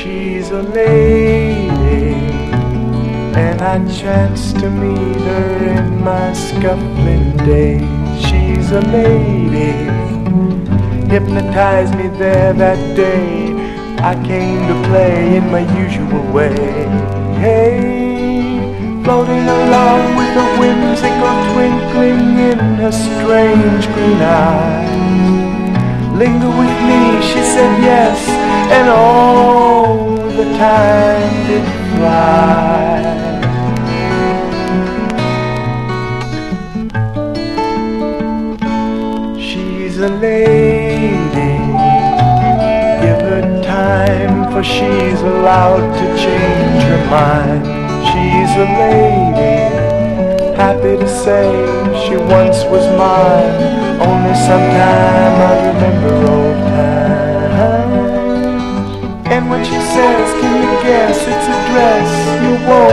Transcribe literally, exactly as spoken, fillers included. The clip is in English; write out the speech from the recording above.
She's a lady, and I chanced to meet her in my scuffling days. She's a lady, hypnotized me there that day. I came to play in my usual way. Hey, floating along with a whimsical twinkling in her strange green eyes. Linger with me, she said yes, and all the time did fly. She's a lady, give her time, for she's allowed to change her mind. She's a lady, happy to say she once was mine. Only sometime I remember old times. And when she says, can you guess it's a dress you wore